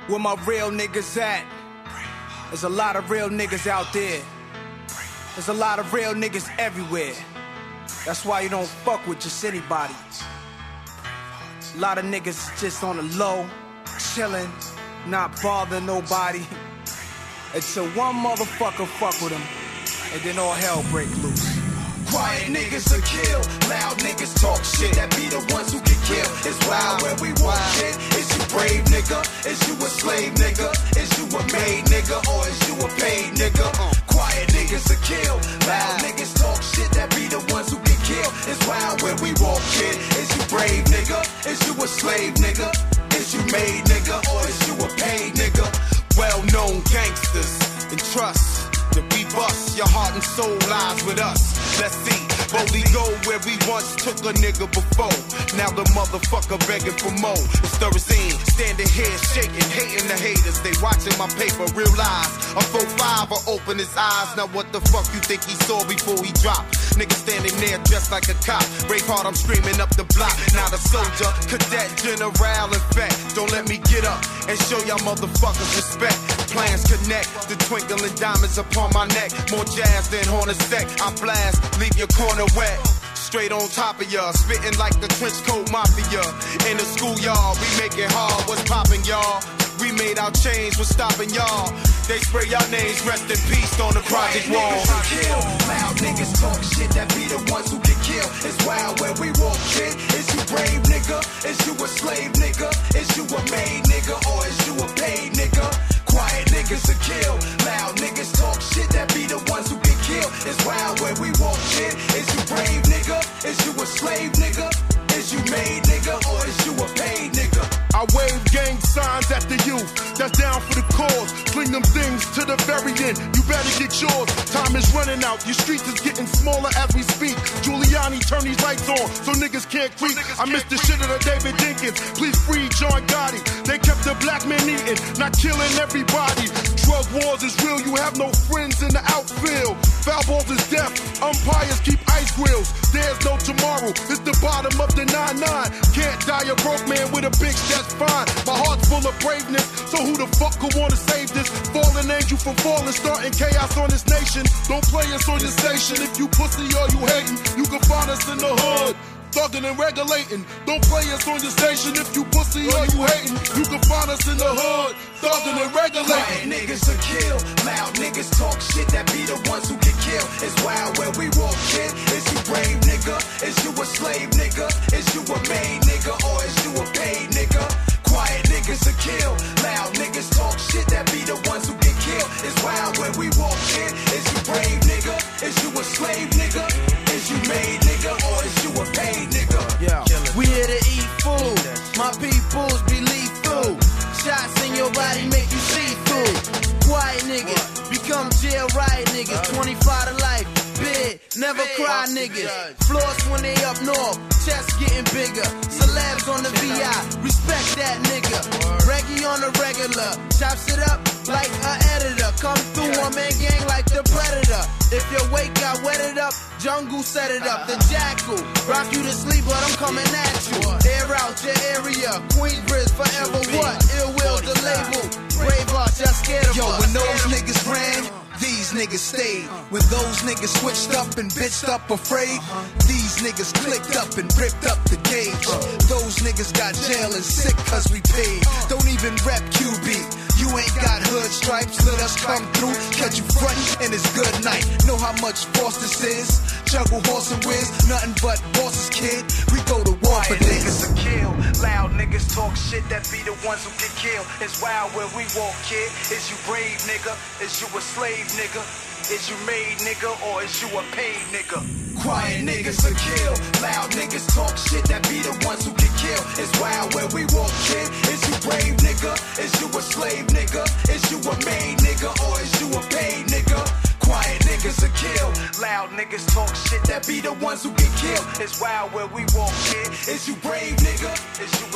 Where my real niggas at? There's a lot of real niggas out there. There's a lot of real niggas everywhere. That's why you don't fuck with just anybody. A lot of niggas just on the low, chillin', not bothering nobody. Until one motherfucker fuck with them, and then all hell break loose. Quiet niggas will kill, loud niggas talk shit. That be the ones who get killed. It's wild where we walk shit. Is you brave nigga? Is you a slave nigga? Is you a made nigga? Or is you a paid nigga? Quiet niggas will kill, loud niggas talk shit. That be the ones who get killed. It's wild where we walk shit. Is you brave nigga? Is you a slave nigga? Is you made nigga? Or is you a paid nigga? Well-known gangsters and trust that we bust. Your heart and soul lies with us. Let's see, boldly go where we once took a nigga before. Now the motherfucker begging for more. It's Thursday, standing here shaking, hating the haters. They watching my paper, real lies. A 4-5 will open his eyes. Now what the fuck you think he saw before he dropped? Nigga standing there dressed like a cop. Braveheart, I'm screaming up the block. Now the soldier, cadet, general, in fact. Don't let me get up and show y'all motherfuckers respect. Plans connect, the twinkling diamonds upon my neck. More jazz than Hornacek. I blast, leave your corner wet. Straight on top of ya, spitting like the trench coat mafia. In the schoolyard, we make it hard. What's poppin', y'all? We made our change, what's stopping y'all? They spray y'all names, rest in peace on the project wall. Niggas kill, loud niggas talk shit. That be the ones who get killed. It's wild where we walk shit. Is you brave nigga? Is you a slave nigga? Is you a made nigga? Or is you a paid nigga? Quiet niggas will kill, loud niggas talk shit. That be the ones who get killed. It's wild where we walk shit. Is you brave nigga? Is you a slave nigga? Is you made nigga? Or is you a paid nigga? I wave gang signs at the youth that's down for the cause. Sling them things to the very end. You better get yours. Time is running out. Your streets is getting smaller as we speak. Giuliani turn these lights on so niggas can't creep. I miss the shit of the David Dinkins. Please free John Gotti. They kept the black men eating, not killing everybody. Drug wars is real. You have no friends in the outfield. Foul balls is death. Umpires keep ice grills. There's no tomorrow. It's the bottom of the 9-9. Can't die a broke man with a bitch that's fine. My heart's full of braveness, so who the fuck could wanna save this? Fallen angel from falling, starting chaos on this nation. Don't play us on your station. If you pussy or you hating, you can find us in the hood. Thuggin' and regulating. Don't play us on your station. If you pussy or you hating, you can find us in the hood. Thuggin' and regulating. Quiet niggas will kill, loud niggas talk shit. That be the ones who get killed. It's wild where we walk shit. Is you brave nigga? Is you a slave nigga? Is you a made nigga? Or is you a paid nigga? Quiet niggas will kill, loud niggas talk shit. That be the ones who get killed. It's wild where we walk shit. Is you brave nigga? Is you a slave nigga? Is you made nigga? Or is you a paid nigga? Yeah. We here to eat food. My peoples be lethal. Shots in your body make you see through. Quiet niggas become jail riot niggas. 25 to life. Big, never cry niggas. Floors when they up north. Chests getting bigger. Celebs on the VI. Respect that nigga. Reggae on the regular. Chops it up like an editor. Come through one man gang like the Predator. If your weight got wetted up, Jungle set it up. The Jackal rock you to sleep, but I'm coming at you. Air out your area. Queensbridge forever what? Ill will the label. Braveheart, just scared of us. Yo, when those niggas ran, these niggas stayed. When those niggas switched up and bitched up afraid, these niggas clicked up and ripped up the gauge. Those niggas got jail and sick cause we paid. Don't even rep QB. You ain't got hood stripes, let us come through. Catch you frontin' and it's good night. Know how much force this is? Juggle horse and whiz, nothing but bosses, kid. We go to war for niggas will kill, loud niggas talk shit. That be the ones who get killed. It's wild where we walk, kid. Is you brave nigga? Is you a slave nigga? Is you made nigga? Or is you a paid nigga? Quiet niggas will kill, loud niggas talk shit. That be the ones who get killed. It's wild where we walk, kid. Is you brave nigga? Is you a slave nigga? Is you a made nigga? Or is you a paid nigga? Quiet niggas will kill, loud niggas talk shit. That be the ones who get killed. It's wild where we walk, kid. Is you brave nigga? Is you